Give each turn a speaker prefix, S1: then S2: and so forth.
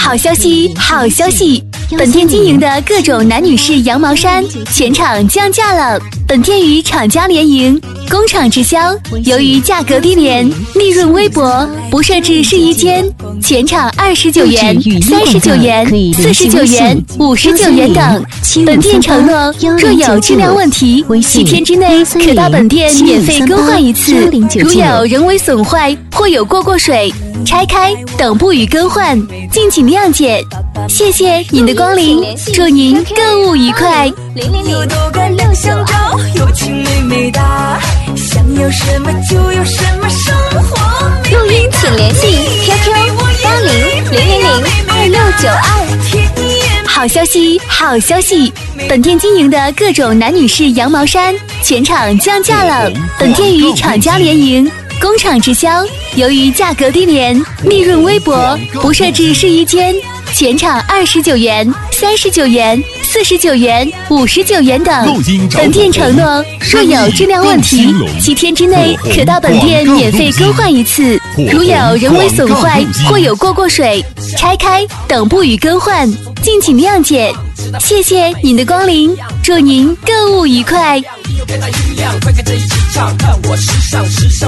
S1: 好消息，好消息！本店经营的各种男女士羊毛衫全场降价了。本店与厂家联营，工厂直销。由于价格低廉，利润微薄，不设置试衣间，全场29元、39元、49元、59元等。本店承诺，若有质量问题，7天之内可到本店免费更换一次。如有人为损坏或有过水、拆开等不予更换，敬请谅解。谢谢您的光临，祝您购物愉快。
S2: 有多个亮相照，有情美美哒，想要什么就有什么生活。
S3: 录音请联系 QQ80002692。
S1: 好消息，好消息！本店经营的各种男女士羊毛衫全场降价了。本店与厂家联营，工厂直销。由于价格低廉，利润微薄，不设置试衣间，全场29元、39元、49元、59元等。本店承诺，若有质量问题，7天之内可到本店免费更换一次。如有人为损坏或有过水、拆开等不予更换，敬请谅解。谢谢您的光临，祝您购物愉快。